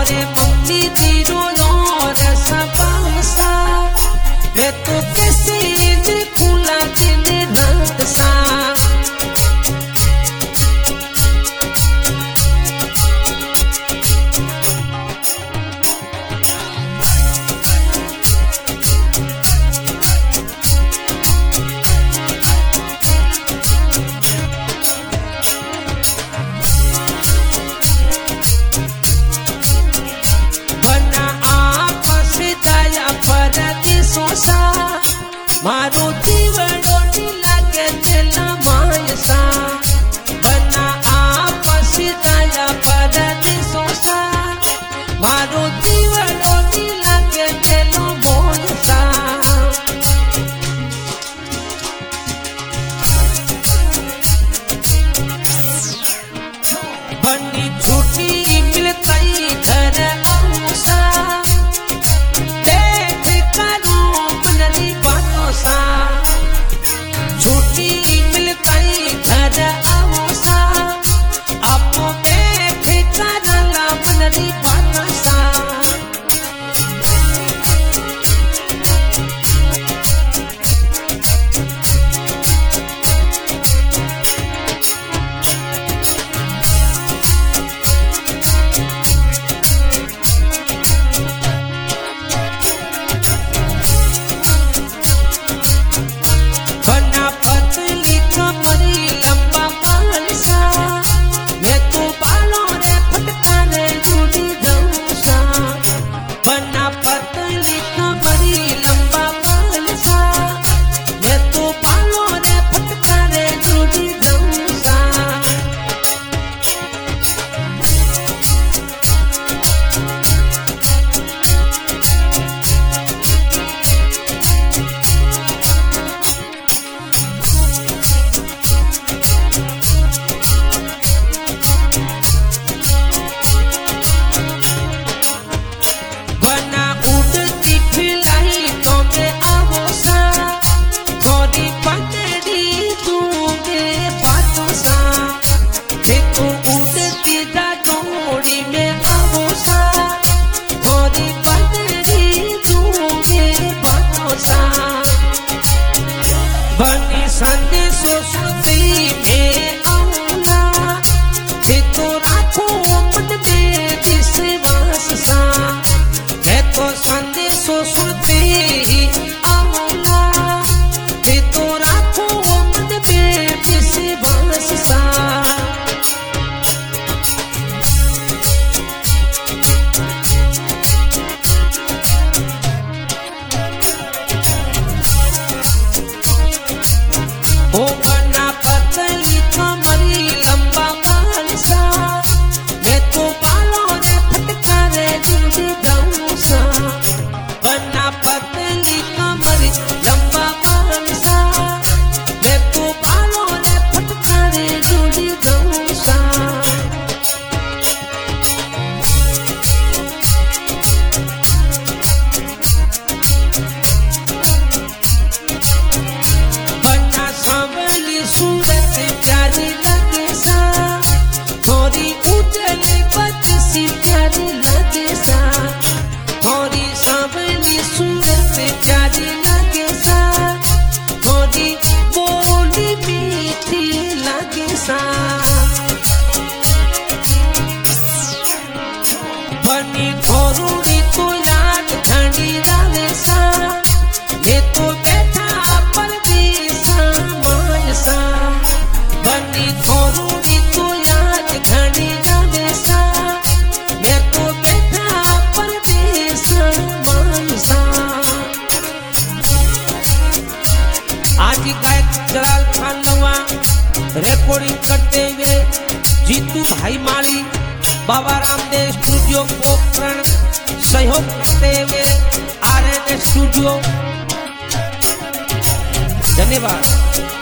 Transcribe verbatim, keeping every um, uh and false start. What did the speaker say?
रे mummy zero और सबासा मैं तो कैसे खुला दिल रात सा मारो जीवड़ो नीला के दिला मायसा बना आपस दया परदेशों सा मारो जीवड़ो नीला के दिला मायसा बनी छुट्टी मिलती घर आऊसा छुट्टी मिलती घर आवसा आपो बैठ करला मनरी बासा बनी संदेशो सुनती में आऊला ये तो राखो मन में विश्वास सा मैं तो संदेशो सुनती आऊला ये तो राखो मन में विश्वास सा ओ बना पतली कमरी लंबा बालसा मैं तो बालों ने फटका रे जुड़ जाऊं सा बना पतली कमरी लंबा बालसा मैं तो बालों ने फटका रे जुड़ जाऊं सा सूरत प्यारी लगे सा थोड़ी उजले बदसी प्यारी लगे सा थोड़ी सांवली सूरत प्यारी लगे सा थोड़ी बोली मीठी लगे सा बनी थोड़ी तो याद ठंडी रहे सा ये तो बैठा परदेसा मायसा बनी थोड़ी तो याद घड़ी रवेसा मैं तो बैठा परदेसा मायसा आज गायक जलाल खान लवा रिकॉर्डिंग करते हुए जीतू भाई माली बाबा रामदेव स्टूडियो पोखरण सहयोग करते हुए आर एन एस स्टूडियो धन्यवाद।